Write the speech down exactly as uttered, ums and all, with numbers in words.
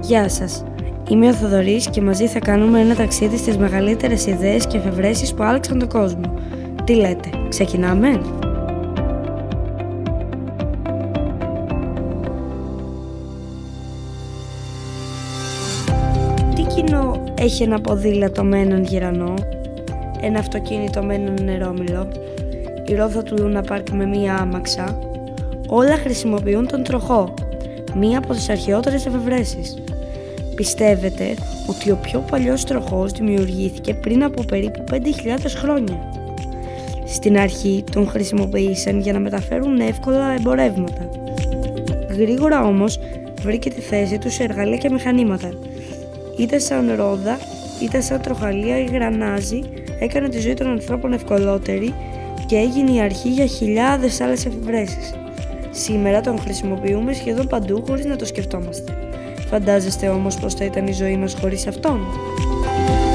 Γεια σας, είμαι ο Θοδωρής και μαζί θα κάνουμε ένα ταξίδι στις μεγαλύτερες ιδέες και εφευρέσεις που άλλαξαν τον κόσμο. Τι λέτε, ξεκινάμε? Τι κοινό έχει ένα ποδήλατο με έναν γυρανό, ένα αυτοκίνητο με έναν νερόμυλο, η ρόδα του Λούνα Πάρκ με μία άμαξα? Όλα χρησιμοποιούν τον τροχό, μία από τις αρχαιότερες εφευρέσεις. Πιστεύετε ότι ο πιο παλιός τροχός δημιουργήθηκε πριν από περίπου πέντε χιλιάδες χρόνια. Στην αρχή τον χρησιμοποίησαν για να μεταφέρουν εύκολα εμπορεύματα. Γρήγορα όμως βρήκε τη θέση του σε εργαλεία και μηχανήματα. Είτε σαν ρόδα, είτε σαν τροχαλία ή γρανάζι, έκανε τη ζωή των ανθρώπων ευκολότερη και έγινε η αρχή για χιλιάδες άλλες εφευρέσεις. Σήμερα τον χρησιμοποιούμε σχεδόν παντού χωρίς να το σκεφτόμαστε. Φαντάζεστε όμως πως θα ήταν η ζωή μας χωρίς αυτόν?